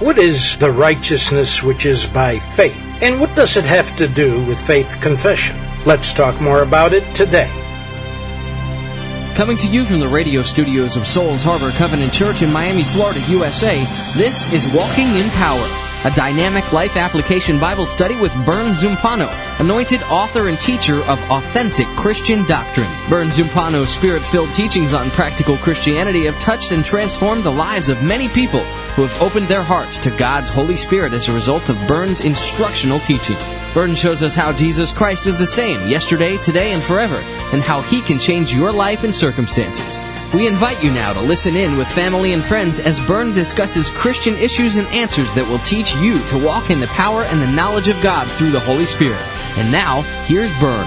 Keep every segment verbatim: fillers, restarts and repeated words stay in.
what is the righteousness which is by faith? And what does it have to do with faith confession? Let's talk more about it today. Coming to you from the radio studios of Souls Harbor Covenant Church in Miami, Florida, U S A, this is Walking in Power, a dynamic life application Bible study with Bern Zumpano, anointed author and teacher of authentic Christian doctrine. Bern Zumpano's spirit-filled teachings on practical Christianity have touched and transformed the lives of many people who have opened their hearts to God's Holy Spirit as a result of Bern's instructional teaching. Bern shows us how Jesus Christ is the same yesterday, today, and forever, and how He can change your life and circumstances. We invite you now to listen in with family and friends as Bern discusses Christian issues and answers that will teach you to walk in the power and the knowledge of God through the Holy Spirit. And now, here's Bern.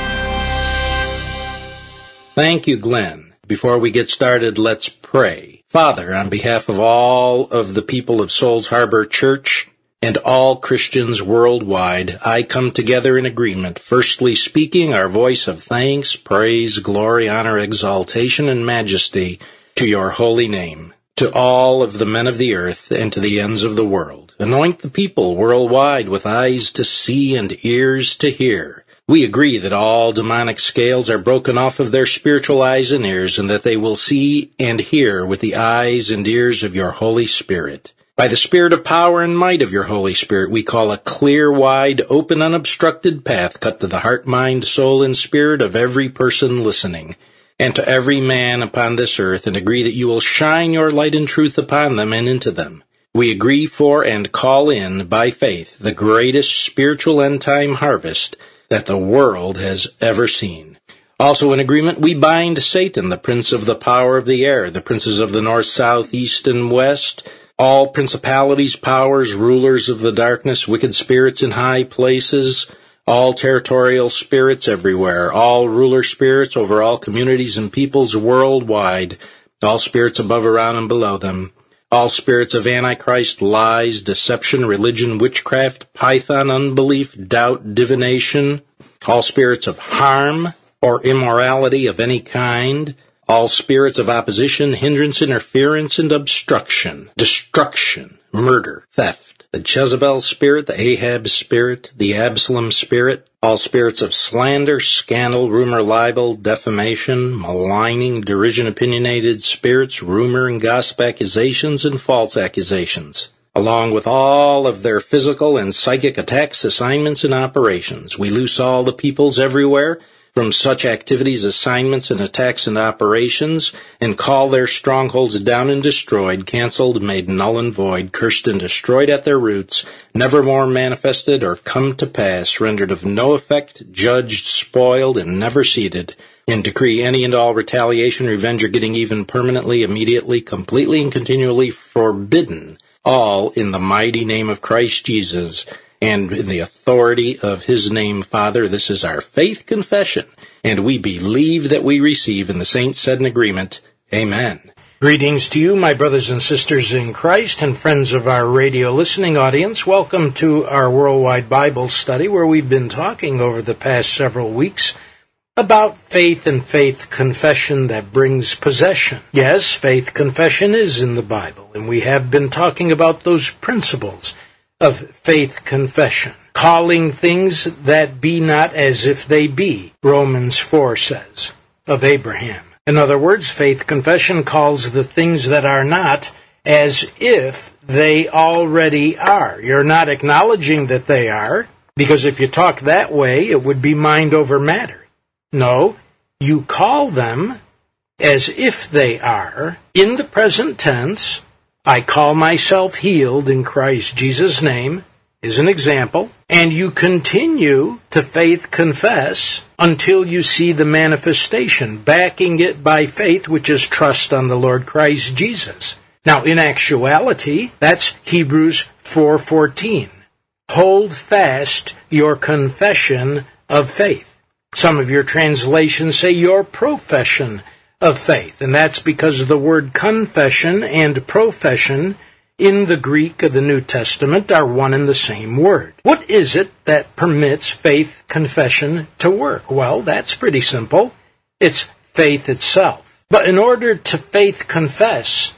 Thank you, Glenn. Before we get started, let's pray. Father, on behalf of all of the people of Souls Harbor Church and all Christians worldwide, I come together in agreement, firstly speaking our voice of thanks, praise, glory, honor, exaltation, and majesty to your holy name, to all of the men of the earth and to the ends of the world. Anoint the people worldwide with eyes to see and ears to hear. We agree that all demonic scales are broken off of their spiritual eyes and ears, and that they will see and hear with the eyes and ears of your Holy Spirit. By the Spirit of power and might of your Holy Spirit, we call a clear, wide, open, unobstructed path cut to the heart, mind, soul, and spirit of every person listening, and to every man upon this earth, and agree that you will shine your light and truth upon them and into them. We agree for and call in, by faith, the greatest spiritual end-time harvest that the world has ever seen. Also in agreement, we bind Satan, the prince of the power of the air, the princes of the north, south, east, and west, all principalities, powers, rulers of the darkness, wicked spirits in high places, all territorial spirits everywhere, all ruler spirits over all communities and peoples worldwide, all spirits above, around, and below them, all spirits of Antichrist, lies, deception, religion, witchcraft, python, unbelief, doubt, divination, all spirits of harm or immorality of any kind, all spirits of opposition, hindrance, interference, and obstruction, destruction, murder, theft, the Jezebel spirit, the Ahab spirit, the Absalom spirit, all spirits of slander, scandal, rumor, libel, defamation, maligning, derision, opinionated spirits, rumor and gossip accusations, and false accusations, along with all of their physical and psychic attacks, assignments, and operations. We loose all the peoples everywhere from such activities, assignments, and attacks and operations, and call their strongholds down and destroyed, canceled, made null and void, cursed and destroyed at their roots, never more manifested or come to pass, rendered of no effect, judged, spoiled, and never seated, and decree any and all retaliation, revenge, or getting even permanently, immediately, completely, and continually forbidden, all in the mighty name of Christ Jesus, and in the authority of His name, Father. This is our faith confession, and we believe that we receive, and the saints said in agreement, Amen. Greetings to you, my brothers and sisters in Christ, and friends of our radio listening audience. Welcome to our worldwide Bible study, where we've been talking over the past several weeks about faith and faith confession that brings possession. Yes, faith confession is in the Bible, and we have been talking about those principles of faith confession, calling things that be not as if they be, Romans four says, of Abraham. In other words, faith confession calls the things that are not as if they already are. You're not acknowledging that they are, because if you talk that way, it would be mind over matter. No, you call them as if they are, in the present tense. I call myself healed in Christ Jesus' name is an example, and you continue to faith confess until you see the manifestation, backing it by faith, which is trust on the Lord Christ Jesus. Now, in actuality, that's Hebrews four fourteen. Hold fast your confession of faith. Some of your translations say your profession of faith, and that's because the word confession and profession in the Greek of the New Testament are one and the same word. What is it that permits faith confession to work? Well, that's pretty simple. It's faith itself. But in order to faith confess,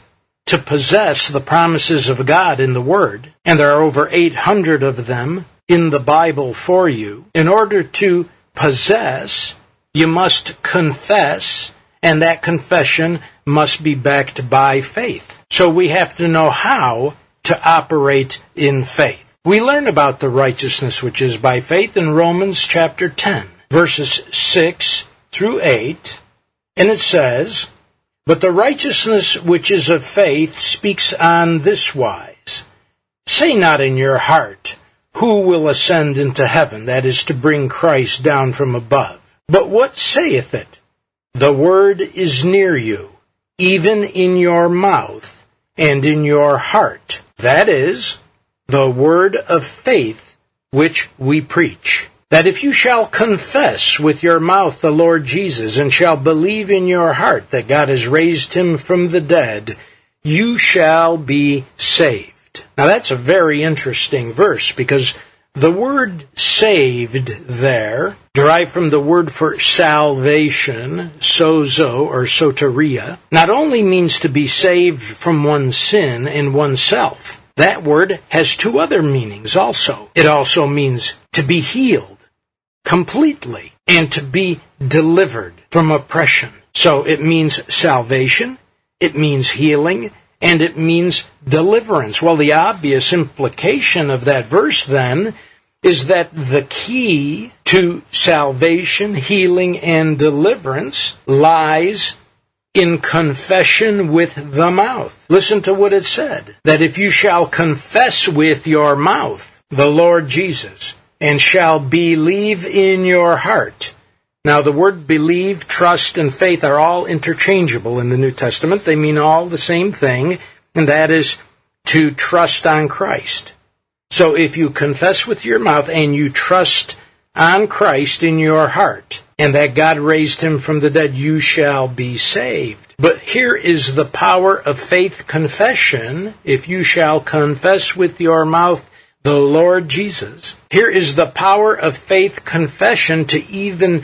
to possess the promises of God in the Word, and there are over eight hundred of them in the Bible for you, in order to possess, you must confess, and that confession must be backed by faith. So we have to know how to operate in faith. We learn about the righteousness which is by faith in Romans chapter ten, verses six through eight, and it says, "But the righteousness which is of faith speaks on this wise, Say not in your heart, Who will ascend into heaven, that is to bring Christ down from above? But what saith it? The word is near you, even in your mouth and in your heart, that is, the word of faith which we preach. That if you shall confess with your mouth the Lord Jesus, and shall believe in your heart that God has raised him from the dead, you shall be saved." Now that's a very interesting verse, because the word saved there, derived from the word for salvation, sozo or soteria, not only means to be saved from one's sin and oneself. That word has two other meanings also. It also means to be healed completely and to be delivered from oppression. So it means salvation, it means healing, and it means deliverance. Well, the obvious implication of that verse then is that the key to salvation, healing, and deliverance lies in confession with the mouth. Listen to what it said, that if you shall confess with your mouth the Lord Jesus, and shall believe in your heart. Now, the word believe, trust, and faith are all interchangeable in the New Testament. They mean all the same thing, and that is to trust on Christ. So if you confess with your mouth and you trust on Christ in your heart, and that God raised him from the dead, you shall be saved. But here is the power of faith confession. If you shall confess with your mouth the Lord Jesus, here is the power of faith confession to even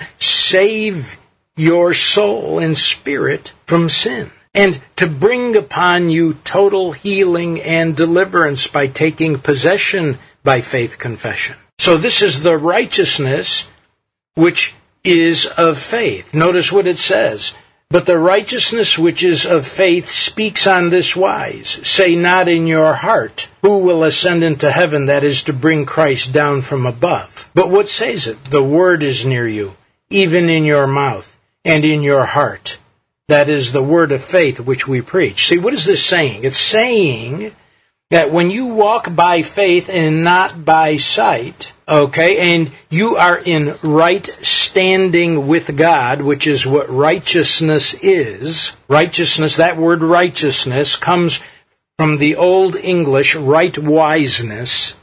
save your soul and spirit from sin, and to bring upon you total healing and deliverance by taking possession by faith confession. So this is the righteousness which is of faith. Notice what it says. "But the righteousness which is of faith speaks on this wise, Say not in your heart, Who will ascend into heaven, that is to bring Christ down from above? But what says it? The word is near you, even in your mouth and in your heart. That is the word of faith which we preach." See, what is this saying? It's saying that when you walk by faith and not by sight, okay, and you are in right standing with God, which is what righteousness is. Righteousness, that word righteousness, comes from the Old English right wiseness,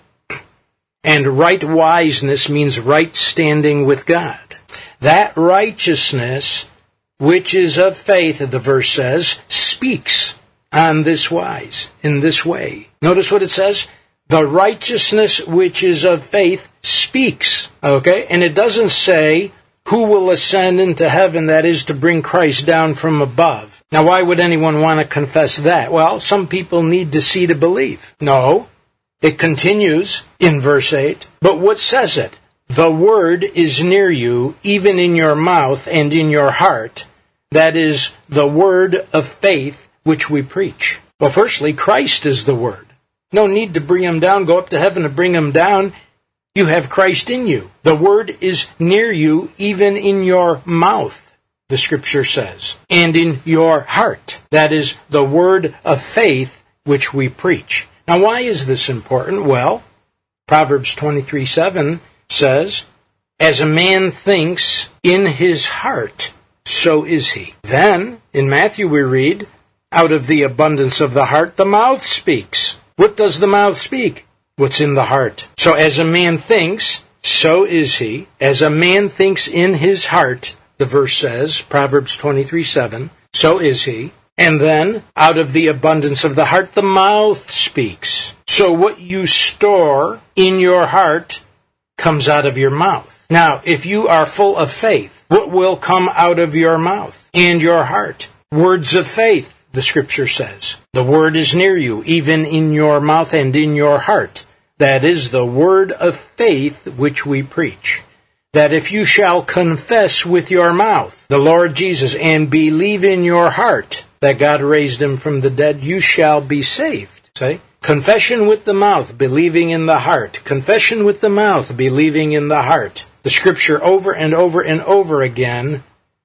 and right wiseness means right standing with God. That righteousness, which is of faith, the verse says, speaks on this wise, in this way. Notice what it says? The righteousness which is of faith speaks, okay? And it doesn't say, who will ascend into heaven, that is to bring Christ down from above. Now, why would anyone want to confess that? Well, some people need to see to believe. No, it continues in verse eight. But what says it? The word is near you, even in your mouth and in your heart. That is the word of faith which we preach. Well, firstly, Christ is the word. No need to bring him down, go up to heaven to bring him down. You have Christ in you. The word is near you, even in your mouth, the scripture says, and in your heart. That is the word of faith which we preach. Now, why is this important? Well, Proverbs twenty-three seven says, "As a man thinks in his heart, so is he." Then, in Matthew we read, "Out of the abundance of the heart, the mouth speaks." What does the mouth speak? What's in the heart. So as a man thinks, so is he. As a man thinks in his heart, the verse says, Proverbs twenty-three seven, so is he. And then, out of the abundance of the heart, the mouth speaks. So what you store in your heart comes out of your mouth. Now, if you are full of faith, what will come out of your mouth and your heart? Words of faith. the Scripture says. The word is near you, even in your mouth and in your heart. That is the word of faith which we preach. That if you shall confess with your mouth the Lord Jesus and believe in your heart that God raised him from the dead, you shall be saved. See? Confession with the mouth, believing in the heart. Confession with the mouth, believing in the heart. The Scripture over and over and over again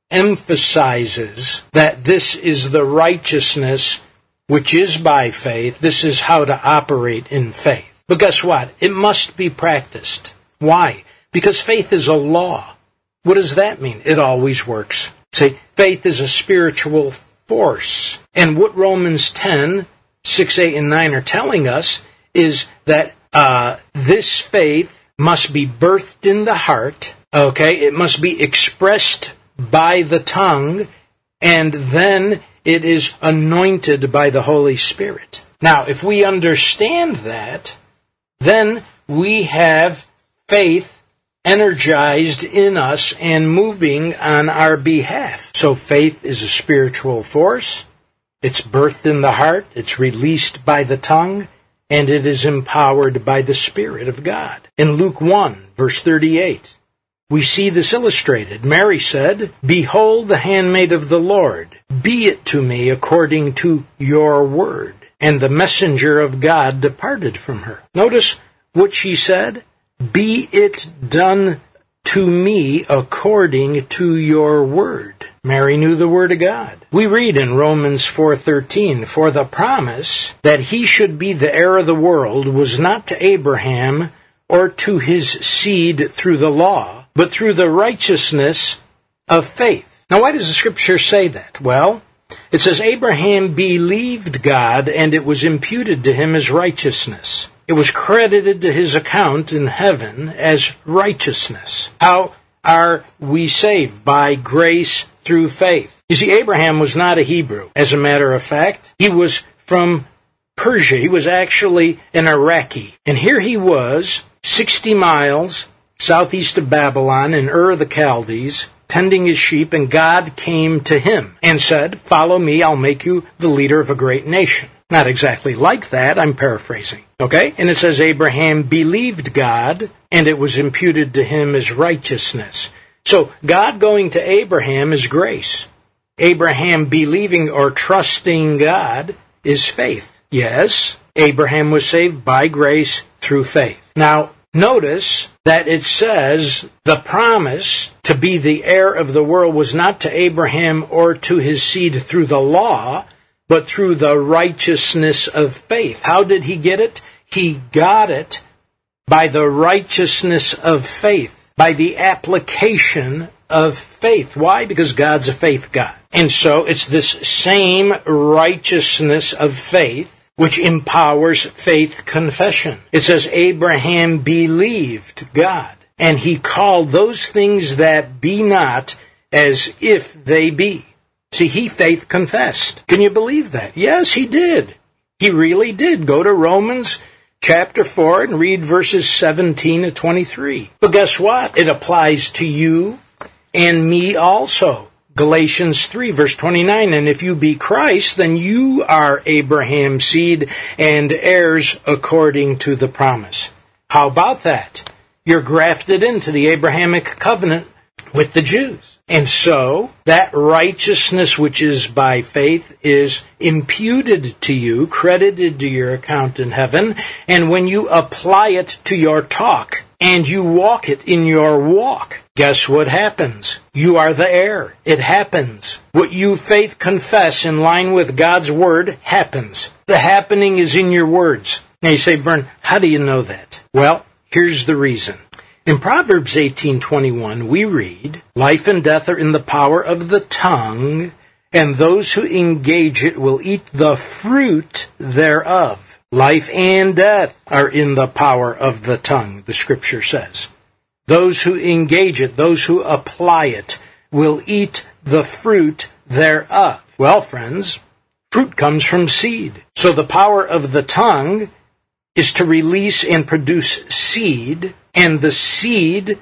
emphasizes that this is the righteousness which is by faith. This is how to operate in faith. But guess what? It must be practiced. Why? Because faith is a law. What does that mean? It always works. See, faith is a spiritual force. And what Romans ten, six, eight, and nine are telling us is that uh, this faith must be birthed in the heart, okay? It must be expressed by the tongue, and then it is anointed by the Holy Spirit. Now, if we understand that, then we have faith energized in us and moving on our behalf. So faith is a spiritual force. It's birthed in the heart, it's released by the tongue, and it is empowered by the Spirit of God. In Luke one, verse thirty-eight, we see this illustrated. Mary said, "Behold the handmaid of the Lord, be it to me according to your word." And the messenger of God departed from her. Notice what she said, "Be it done to me according to your word." Mary knew the word of God. We read in Romans four thirteen, "For the promise that he should be the heir of the world was not to Abraham or to his seed through the law, but through the righteousness of faith." Now, why does the Scripture say that? Well, it says Abraham believed God, and it was imputed to him as righteousness. It was credited to his account in heaven as righteousness. How are we saved? By grace through faith. You see, Abraham was not a Hebrew. As a matter of fact, he was from Persia. He was actually an Iraqi. And here he was, sixty miles southeast of Babylon in Ur of the Chaldees, tending his sheep, and God came to him and said, "Follow me, I'll make you the leader of a great nation." Not exactly like that, I'm paraphrasing. Okay? And it says Abraham believed God, and it was imputed to him as righteousness. So God going to Abraham is grace. Abraham believing or trusting God is faith. Yes, Abraham was saved by grace through faith. Now, notice that it says the promise to be the heir of the world was not to Abraham or to his seed through the law, but through the righteousness of faith. How did he get it? He got it by the righteousness of faith, by the application of faith. Why? Because God's a faith God. And so it's this same righteousness of faith which empowers faith confession. It says Abraham believed God, and he called those things that be not as if they be. See, he faith confessed. Can you believe that? Yes, he did. He really did. Go to Romans chapter four and read verses seventeen to twenty-three. But guess what? It applies to you and me also. Galatians three, verse twenty-nine, "And if you be Christ, then you are Abraham's seed and heirs according to the promise." How about that? You're grafted into the Abrahamic covenant with the Jews. And so, that righteousness which is by faith is imputed to you, credited to your account in heaven, and when you apply it to your talk, and you walk it in your walk, guess what happens? You are the heir. It happens. What you faith confess in line with God's word happens. The happening is in your words. Now you say, "Vern, how do you know that?" Well, here's the reason. In Proverbs eighteen twenty-one, we read, "Life and death are in the power of the tongue, and those who engage it will eat the fruit thereof." Life and death are in the power of the tongue, the Scripture says. Those who engage it, those who apply it, will eat the fruit thereof. Well, friends, fruit comes from seed. So the power of the tongue is to release and produce seed, and the seed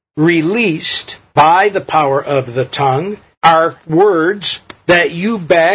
released by the power of the tongue are words that you back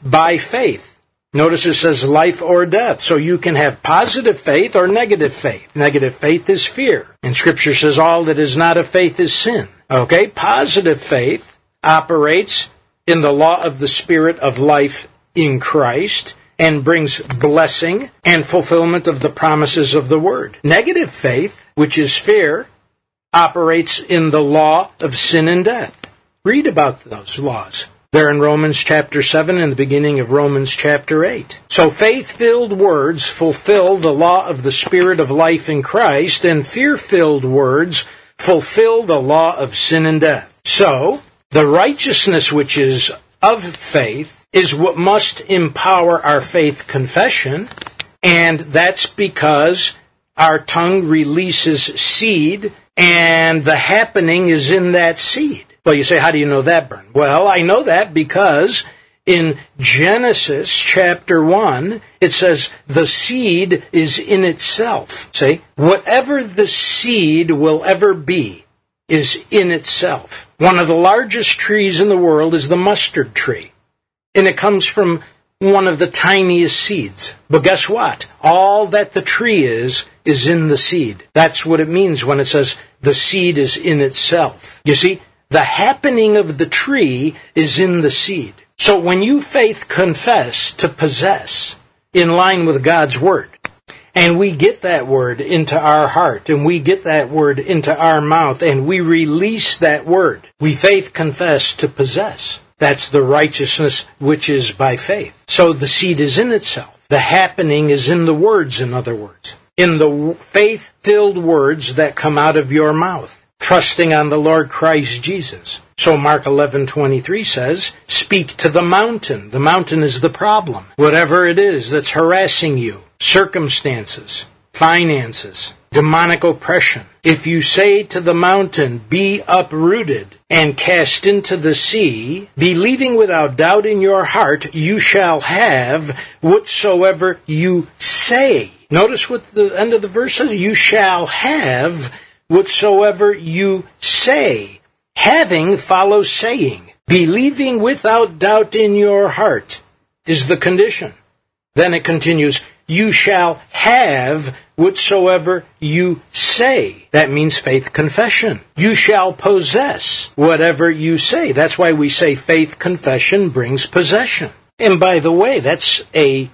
by faith. Notice it says life or death. So you can have positive faith or negative faith. Negative faith is fear. And Scripture says all that is not of faith is sin. Okay? Positive faith operates in the law of the Spirit of life in Christ and brings blessing and fulfillment of the promises of the Word. Negative faith, which is fear, operates in the law of sin and death. Read about those laws. They're in Romans chapter seven and the beginning of Romans chapter eight. So faith-filled words fulfill the law of the Spirit of life in Christ, and fear-filled words fulfill the law of sin and death. So, the righteousness which is of faith is what must empower our faith confession, and that's because our tongue releases seed, and the happening is in that seed. Well, you say, how do you know that, Bern? Well, I know that because in Genesis chapter one, it says the seed is in itself. See, whatever the seed will ever be is in itself. One of the largest trees in the world is the mustard tree, and it comes from one of the tiniest seeds. But guess what? All that the tree is, is in the seed. That's what it means when it says the seed is in itself. You see, the happening of the tree is in the seed. So when you faith confess to possess in line with God's Word, and we get that Word into our heart, and we get that Word into our mouth, and we release that Word, we faith confess to possess. That's the righteousness which is by faith. So the seed is in itself. The happening is in the words, in other words. In the faith-filled words that come out of your mouth, trusting on the Lord Christ Jesus. So Mark eleven twenty-three says, speak to the mountain. The mountain is the problem. Whatever it is that's harassing you, circumstances, finances, demonic oppression. If you say to the mountain, be uprooted and cast into the sea, believing without doubt in your heart, you shall have whatsoever you say. Notice what the end of the verse says, you shall have whatsoever you say. Having follows saying. Believing without doubt in your heart is the condition. Then it continues, you shall have whatsoever you say. That means faith confession. You shall possess whatever you say. That's why we say faith confession brings possession. And by the way, that's a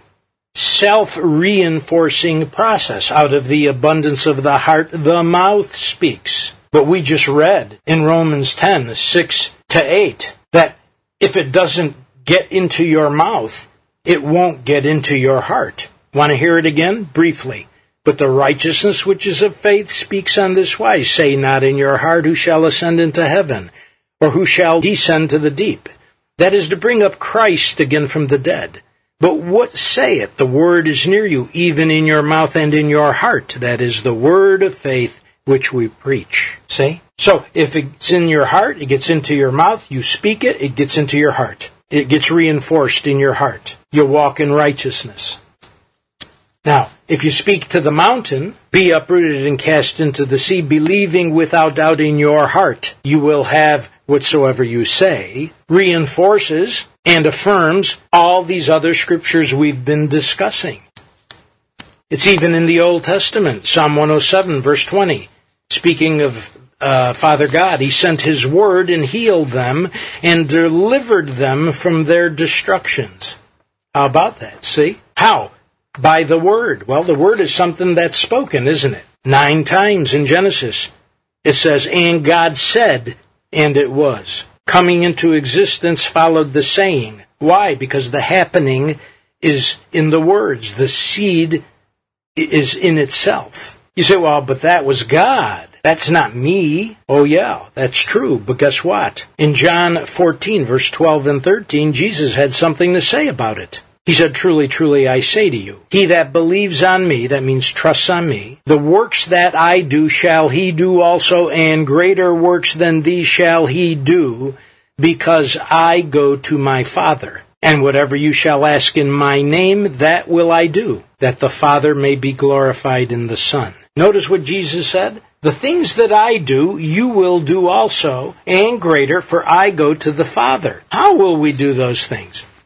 self-reinforcing process. Out of the abundance of the heart, the mouth speaks. But we just read in Romans ten, six to eight, that if it doesn't get into your mouth, it won't get into your heart. Want to hear it again? Briefly. But the righteousness which is of faith speaks on this wise. Say not in your heart, who shall ascend into heaven, or who shall descend to the deep. That is to bring up Christ again from the dead. But what saith? The word is near you, even in your mouth and in your heart. That is the word of faith which we preach. See? So, if it's in your heart, it gets into your mouth, you speak it, it gets into your heart. It gets reinforced in your heart. You walk in righteousness. Now, if you speak to the mountain, be uprooted and cast into the sea, believing without doubt in your heart, you will have whatsoever you say, reinforces and affirms all these other scriptures we've been discussing. It's even in the Old Testament, Psalm one oh seven, verse twenty. Speaking of uh, Father God, He sent His word and healed them and delivered them from their destructions. How about that? See? How? By the word. Well, the word is something that's spoken, isn't it? Nine times in Genesis. It says, and God said, and it was. Coming into existence followed the saying. Why? Because the happening is in the words. The seed is in itself. You say, well, but that was God. That's not me. Oh, yeah, that's true. But guess what? In John fourteen, verse twelve and thirteen, Jesus had something to say about it. He said, truly, truly, I say to you, he that believes on me, that means trusts on me, the works that I do shall he do also, and greater works than these shall he do, because I go to my Father. And whatever you shall ask in my name, that will I do, that the Father may be glorified in the Son. Notice what Jesus said. The things that I do, you will do also, and greater, for I go to the Father. How will we do those things?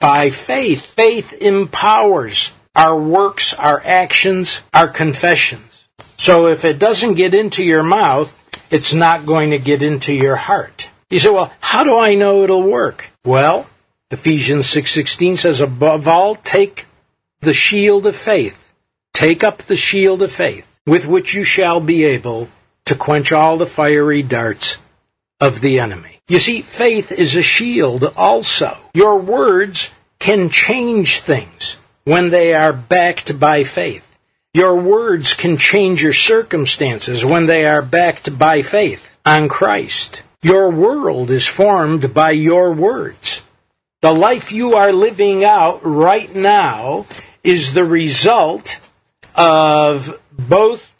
by faith. Faith empowers our works, our actions, our confessions. So if it doesn't get into your mouth, it's not going to get into your heart. You say, well, how do I know it'll work? Well, Ephesians six sixteen says, above all, take the shield of faith. Take up the shield of faith, with which you shall be able to quench all the fiery darts of the enemy. You see, faith is a shield also. Your words can change things when they are backed by faith. Your words can change your circumstances when they are backed by faith on Christ. Your world is formed by your words. The life you are living out right now is the result of both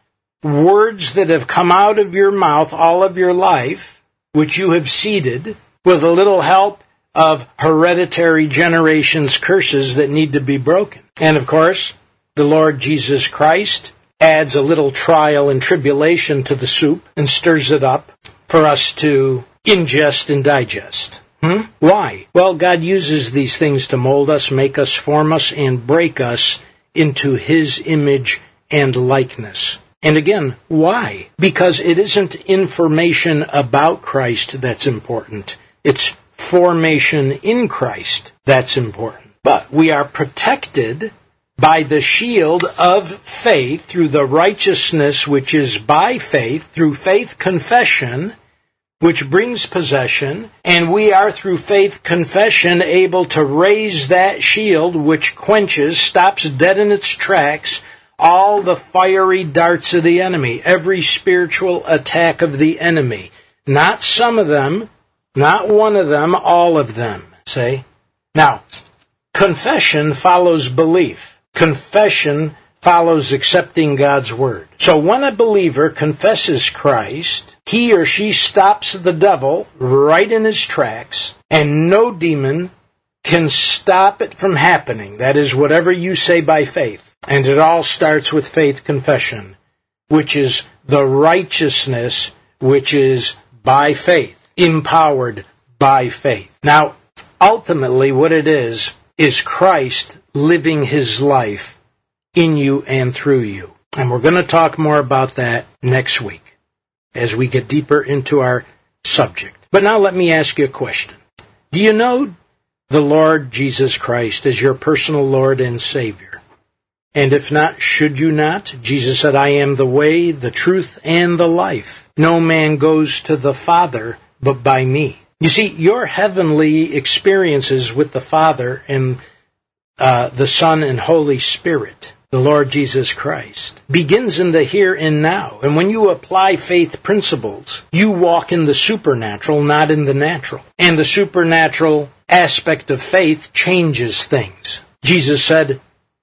words that have come out of your mouth all of your life, which you have seeded, with a little help of hereditary generations' curses that need to be broken. And of course, the Lord Jesus Christ adds a little trial and tribulation to the soup and stirs it up for us to ingest and digest. Hmm? Why? Well, God uses these things to mold us, make us, form us, and break us into His image and likeness. And again, why? Because it isn't information about Christ that's important. It's formation in Christ that's important. But we are protected by the shield of faith through the righteousness which is by faith, through faith confession, which brings possession, and we are through faith confession able to raise that shield which quenches, stops dead in its tracks, all the fiery darts of the enemy, every spiritual attack of the enemy. Not some of them, not one of them, all of them. See? Now, confession follows belief. Confession follows accepting God's word. So when a believer confesses Christ, he or she stops the devil right in his tracks, and no demon can stop it from happening. That is, whatever you say by faith. And it all starts with faith confession, which is the righteousness which is by faith, empowered by faith. Now, ultimately what it is, is Christ living His life in you and through you. And we're going to talk more about that next week as we get deeper into our subject. But now let me ask you a question. Do you know the Lord Jesus Christ as your personal Lord and Savior? And if not, should you not? Jesus said, I am the way, the truth, and the life. No man goes to the Father but by me. You see, your heavenly experiences with the Father and uh, the Son and Holy Spirit, the Lord Jesus Christ, begins in the here and now. And when you apply faith principles, you walk in the supernatural, not in the natural. And the supernatural aspect of faith changes things. Jesus said,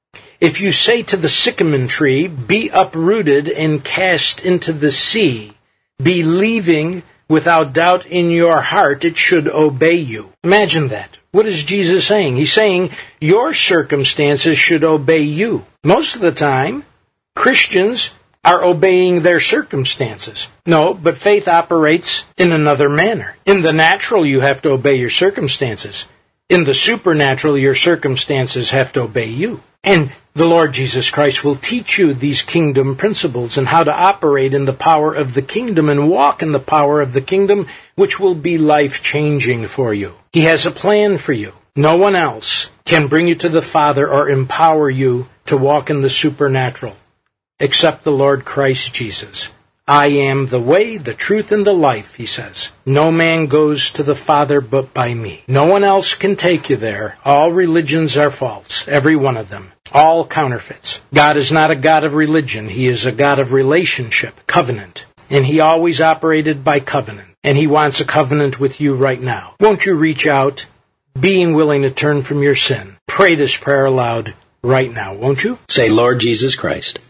if you say to the sycamore tree, be uprooted and cast into the sea, believing without doubt in your heart, it should obey you. Imagine that. What is Jesus saying? He's saying your circumstances should obey you. Most of the time, Christians are obeying their circumstances. No, but faith operates in another manner. In the natural, you have to obey your circumstances. In the supernatural, your circumstances have to obey you. And the Lord Jesus Christ will teach you these kingdom principles and how to operate in the power of the kingdom and walk in the power of the kingdom, which will be life-changing for you. He has a plan for you. No one else can bring you to the Father or empower you to walk in the supernatural except the Lord Christ Jesus. I am the way, the truth, and the life, he says. No man goes to the Father but by me. No one else can take you there. All religions are false, every one of them. All counterfeits. God is not a God of religion. He is a God of relationship, covenant. And he always operated by covenant. And he wants a covenant with you right now. Won't you reach out, being willing to turn from your sin? Pray this prayer aloud right now, won't you? Say, Lord Jesus Christ,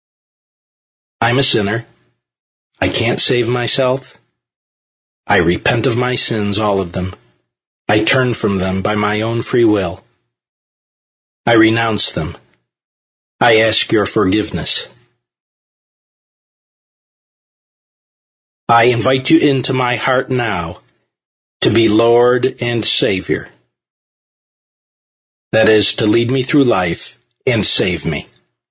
I'm a sinner. I can't save myself. I repent of my sins, all of them. I turn from them by my own free will. I renounce them. I ask your forgiveness. I invite you into my heart now to be Lord and Savior. that is, to lead me through life and save me.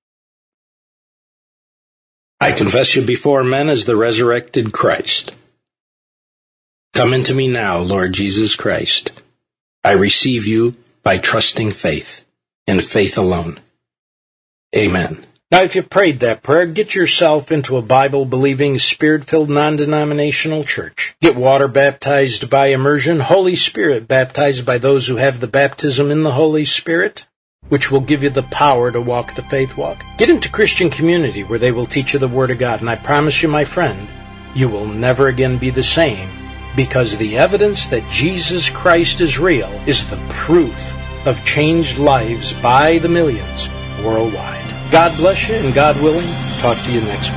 I confess you before men as the resurrected Christ. Come into me now, Lord Jesus Christ. I receive you by trusting faith, and faith alone. Amen. Now, if you prayed that prayer, get yourself into a Bible-believing, Spirit-filled, non-denominational church. Get water baptized by immersion, Holy Spirit baptized by those who have the baptism in the Holy Spirit, which will give you the power to walk the faith walk. Get into Christian community where they will teach you the Word of God. And I promise you, my friend, you will never again be the same, because the evidence that Jesus Christ is real is the proof of changed lives by the millions worldwide. God bless you, and God willing, talk to you next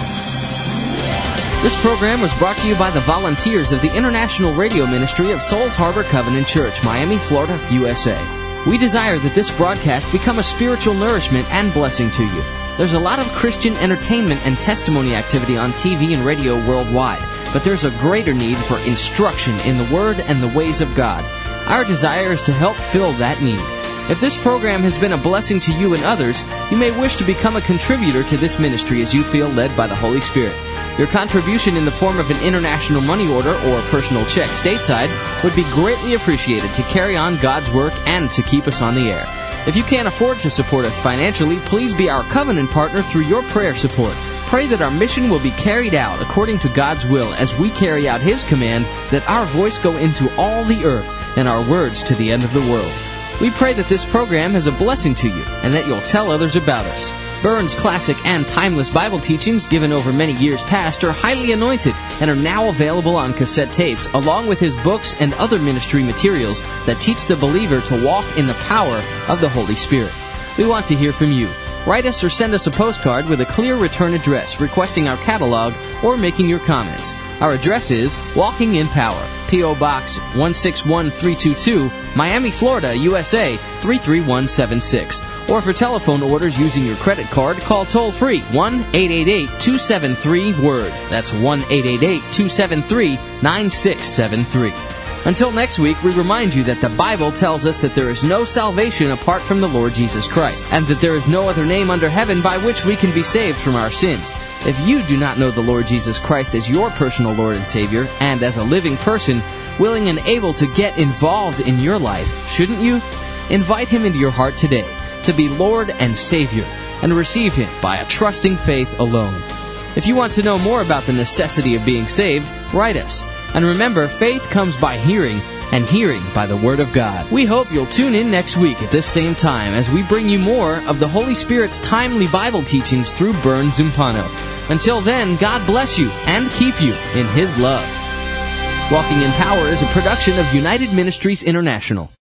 week. This program was brought to you by the volunteers of the International Radio Ministry of Souls Harbor Covenant Church, Miami, Florida, U S A. We desire that this broadcast become a spiritual nourishment and blessing to you. There's a lot of Christian entertainment and testimony activity on T V and radio worldwide, but there's a greater need for instruction in the Word and the ways of God. Our desire is to help fill that need. If this program has been a blessing to you and others, you may wish to become a contributor to this ministry as you feel led by the Holy Spirit. Your contribution in the form of an international money order or a personal check stateside would be greatly appreciated to carry on God's work and to keep us on the air. If you can't afford to support us financially, please be our covenant partner through your prayer support. Pray that our mission will be carried out according to God's will as we carry out His command that our voice go into all the earth and our words to the end of the world. We pray that this program is a blessing to you and that you'll tell others about us. Burns' classic and timeless Bible teachings given over many years past are highly anointed and are now available on cassette tapes, along with his books and other ministry materials that teach the believer to walk in the power of the Holy Spirit. We want to hear from you. Write us or send us a postcard with a clear return address requesting our catalog or making your comments. Our address is Walking in Power, P O. Box one six one three two two, Miami, Florida, U S A three three one seven six. Or for telephone orders using your credit card, call toll-free one eight eight eight two seven three WORD. That's one eight eight eight two seven three nine six seven three. Until next week, we remind you that the Bible tells us that there is no salvation apart from the Lord Jesus Christ, and that there is no other name under heaven by which we can be saved from our sins. If you do not know the Lord Jesus Christ as your personal Lord and Savior, and as a living person, willing and able to get involved in your life, shouldn't you? Invite Him into your heart today to be Lord and Savior, and receive Him by a trusting faith alone. If you want to know more about the necessity of being saved, write us. And remember, faith comes by hearing, and hearing by the Word of God. We hope you'll tune in next week at this same time as we bring you more of the Holy Spirit's timely Bible teachings through Burns Zumpano. Until then, God bless you and keep you in His love. Walking in Power is a production of United Ministries International.